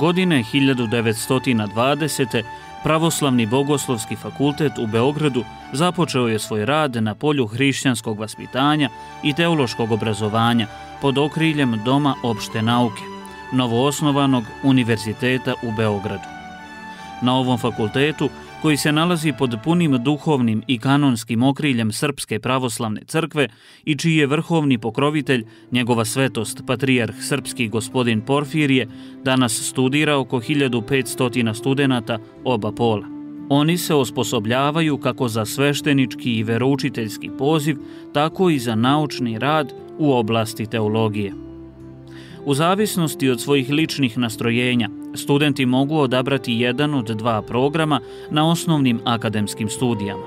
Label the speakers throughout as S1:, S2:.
S1: Godine 1920. Pravoslavni bogoslovski fakultet u Beogradu započeo je svoj rad na polju hrišćanskog vaspitanja i teološkog obrazovanja pod okriljem Doma opšte nauke, novoosnovanog Univerziteta u Beogradu. Na ovom fakultetu, koji se nalazi pod punim duhovnim i kanonskim okriljem Srpske pravoslavne crkve i čiji je vrhovni pokrovitelj njegova svetost patrijarh srpski gospodin Porfirije, danas studira oko 1500 studenata oba pola. Oni se osposobljavaju kako za sveštenički i veroučiteljski poziv, tako i za naučni rad u oblasti teologije. U zavisnosti od svojih ličnih nastrojenja, studenti mogu odabrati jedan od dva programa na osnovnim akademskim studijama.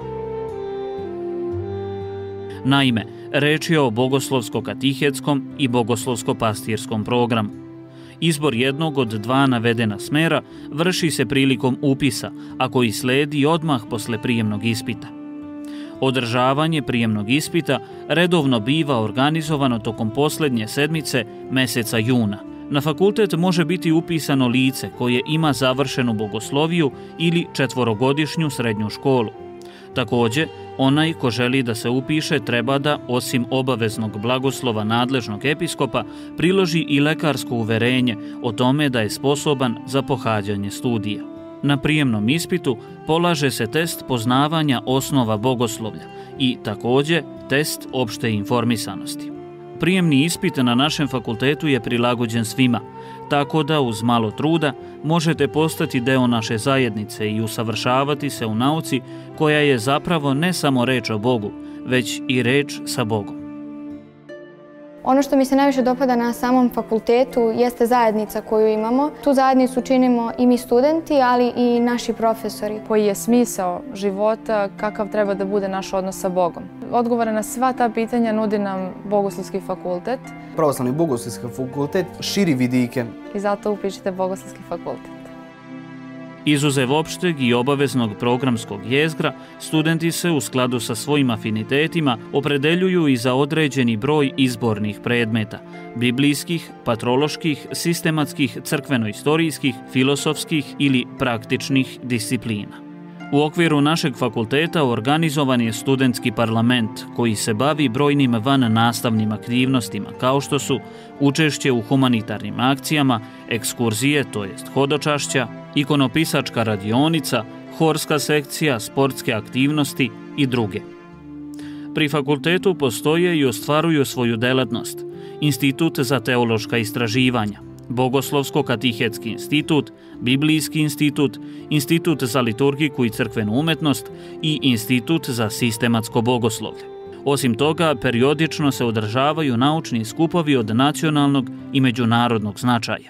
S1: Naime, reč je o bogoslovsko-katihetskom i bogoslovsko-pastirskom programu. Izbor jednog od dva navedena smera vrši se prilikom upisa, a koji sledi odmah posle prijemnog ispita. Održavanje prijemnog ispita redovno biva organizovano tokom posljednje sedmice meseca juna. Na fakultet može biti upisano lice koje ima završenu bogosloviju ili 4-godišnju srednju školu. Također, onaj ko želi da se upiše treba da, osim obaveznog blagoslova nadležnog episkopa, priloži i lekarsko uverenje o tome da je sposoban za pohađanje studija. Na prijemnom ispitu polaže se test poznavanja osnova bogoslovlja i također test opšte informisanosti. Prijemni ispit na našem fakultetu je prilagođen svima, tako da uz malo truda možete postati deo naše zajednice i usavršavati se u nauci koja je zapravo ne samo reč o Bogu, već i reč sa Bogom.
S2: Ono što mi se najviše dopada na samom fakultetu jeste zajednica koju imamo. Tu zajednicu činimo i mi studenti, ali i naši profesori.
S3: Koji je smisao života, kakav treba da bude naš odnos sa Bogom. Odgovore na sva ta pitanja nudi nam Bogoslovski fakultet.
S4: Pravoslavni bogoslovski fakultet širi vidike.
S3: I zato upišite Bogoslovski fakultet.
S1: Izuzev opšteg i obaveznog programskog jezgra, studenti se u skladu sa svojim afinitetima opredeljuju i za određeni broj izbornih predmeta, biblijskih, patroloških, sistematskih, crkveno-istorijskih, filosofskih ili praktičnih disciplina. U okviru našeg fakulteta organizovan je studentski parlament koji se bavi brojnim vannastavnim aktivnostima kao što su učešće u humanitarnim akcijama, ekskurzije, to jest hodočašća, ikonopisačka radionica, horska sekcija, sportske aktivnosti i druge. Pri fakultetu postoje i ostvaruju svoju delatnost Institut za teološka istraživanja, Bogoslovsko-katihetski institut, Biblijski institut, Institut za liturgiku i crkvenu umetnost i Institut za sistematsko bogoslovlje. Osim toga, periodično se održavaju naučni skupovi od nacionalnog i međunarodnog značaja.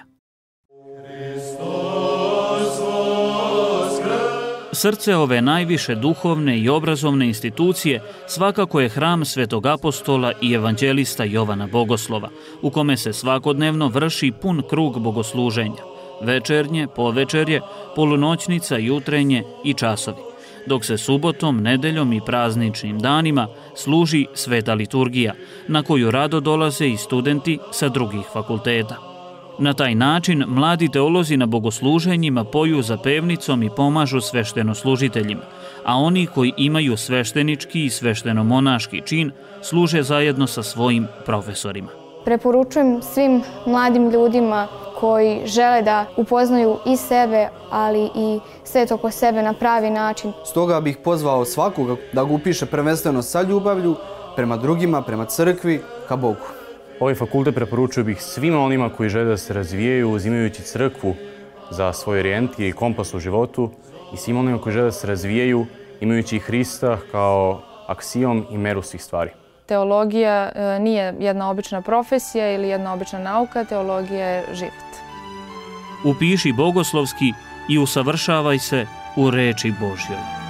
S1: Srce ove najviše duhovne i obrazovne institucije svakako je hram Svetog apostola i evanđelista Jovana Bogoslova, u kome se svakodnevno vrši pun krug bogosluženja, večernje, povečerje, polunoćnica, jutrenje i časovi, dok se subotom, nedeljom i prazničnim danima služi sveta liturgija, na koju rado dolaze i studenti sa drugih fakulteta. Na taj način mladi teolozi na bogosluženjima poju za pevnicom i pomažu sveštenoslužiteljima, a oni koji imaju sveštenički i sveštenomonaški čin služe zajedno sa svojim profesorima.
S2: Preporučujem svim mladim ljudima koji žele da upoznaju i sebe, ali i svet oko sebe na pravi način.
S4: Stoga bih pozvao svakoga da ga upiše prvenstveno sa ljubavlju prema drugima, prema crkvi, ka Bogu.
S5: Ovaj fakultet preporučio bih svima onima koji žele da se razvijaju uzimajući crkvu za svoj orijentir i kompas u životu i svima onima koji žele da se razvijaju imajući Hrista kao aksijom i meru svih stvari.
S3: Teologija nije jedna obična profesija ili jedna obična nauka, teologija je život.
S1: Upiši bogoslovski i usavršavaj se u reči Božjoj.